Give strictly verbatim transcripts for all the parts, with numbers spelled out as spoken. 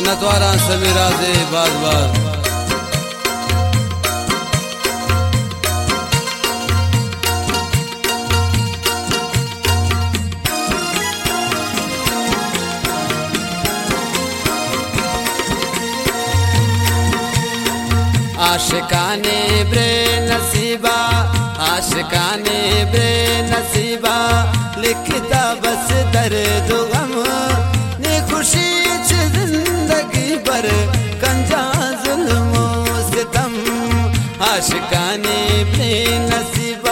मिन्नतवारा समीरा से बार बार आशिकाने ब्रे नसीबा आशिकाने ब्रे नसीबा लिखता बस दर्द गम ने खुशी च जिंदगी भर कंजा जुल्म सितम आशिकाने ब्रे नसीबा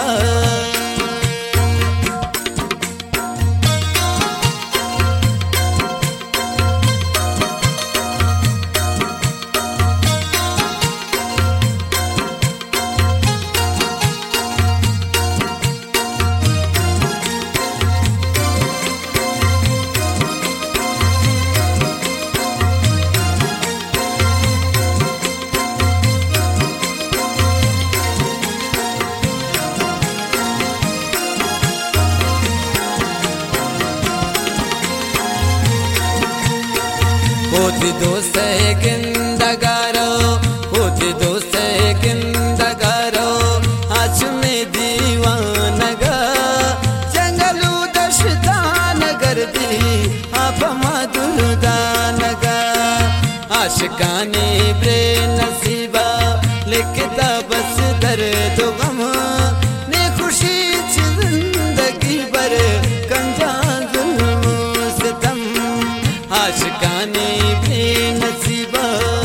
होती दोस्त गिंदगारो होती दोस्त गिंदगारो आज में दीवानगा जंगलू दशता नगर दी आप मधुरदा नगा आशिकाने ब्रे नसीबा लिखता बस दर्द गम ने खुशी जिंदगी भर कंजा जुल्म सितम आशिकाने नसीबा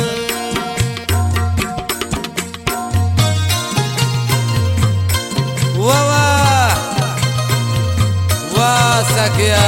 वाह वाह सकिया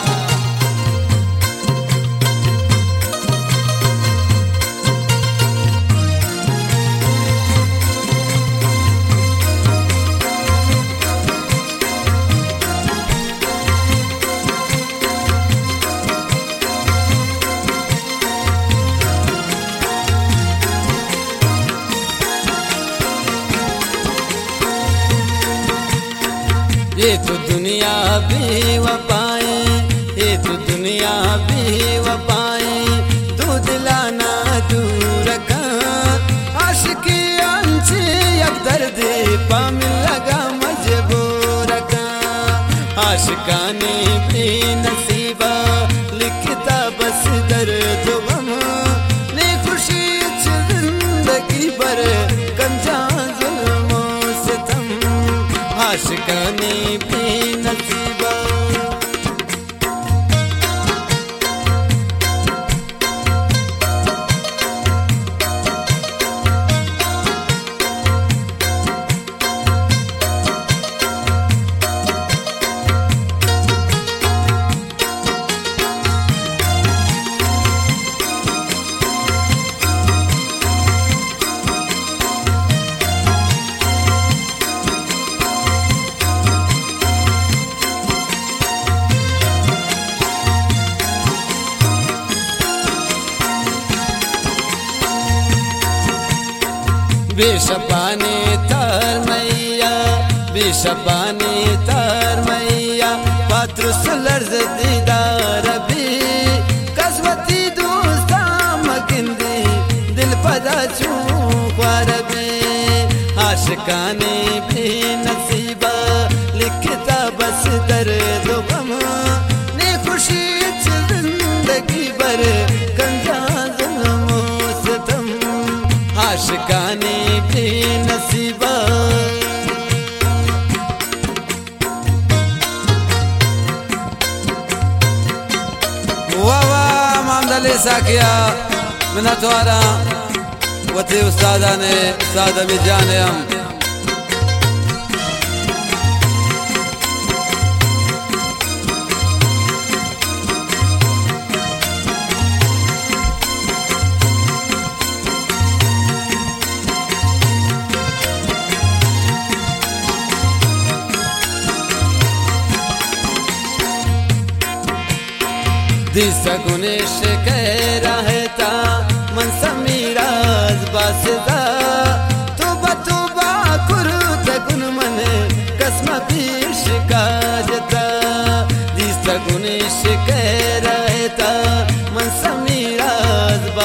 ये तो दुनिया भी वपाए ये तो दुनिया भी वपाए दो दिलाना दूर का आशिकी अंची अब दर्द पाम लगा मजबूर का आशिकाने भी नसीबा लिखता बस दर्द गम ने खुशी जिंदगी भर कंजा जुल्म सितम आशिकाने भी नसीबा बेशपाने तार मैया बेशपाने तार मैया पात्र सुलर्ज दीदार भी कसवती दोस्ता मगिंदी दिल पदा चूर भी आशिकाने भी नसीबा लिखता बस दर्द गम ने खुशी जिंदगी भर कंजा जुल्म सितम आशिकाने भी नसीबा वाह वाह मामदली साकिया मिन्नतवारा वती उस्तादा ने उस्ताद अभी जाने हम दिस गुनेश कह रहता मन समीराज बासदा तुबा तुबा कुरुत गुन मन कसम पीश का जता दिस गुनेश कह रहता मन समीराज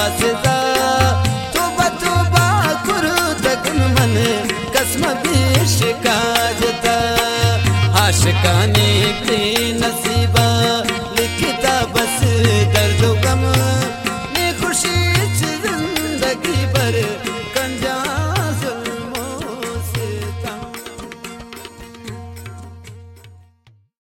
काने प्रेनस